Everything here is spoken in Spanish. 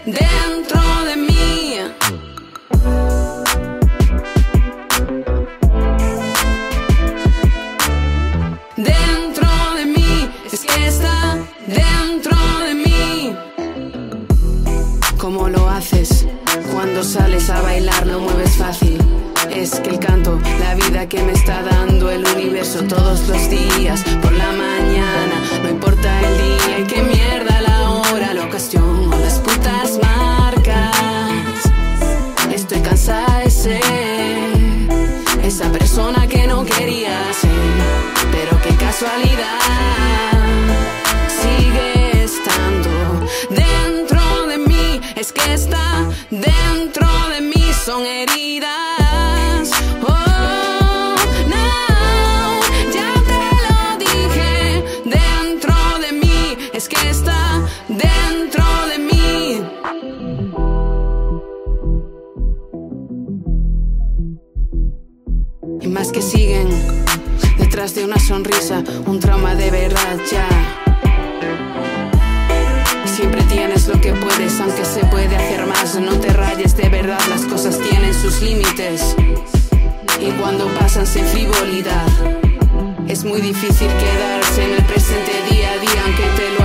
dentro de mí. Dentro de mí, es que está dentro de mí. ¿Cómo lo haces? Cuando sales a bailar lo mueves fácil. Es que el canto, la vida que me está dando el universo todos los días. Por la mañana, no importa el día y qué mierda la hora, la ocasión o las putas marcas. Estoy cansada de ser esa persona que no quería ser, pero qué casualidad, sigue estando dentro de mí. Es que está dentro de mí, son heridas. Oh, no, ya te lo dije, dentro de mí. Es que está dentro de mí. Y más que siguen detrás de una sonrisa, un trauma de verdad ya. Siempre tienes lo que puedes, aunque se puede hacer más. No te rayes, de verdad, las cosas tienen sus límites. Y cuando pasan sin frivolidad, es muy difícil quedarse en el presente día a día, aunque te lo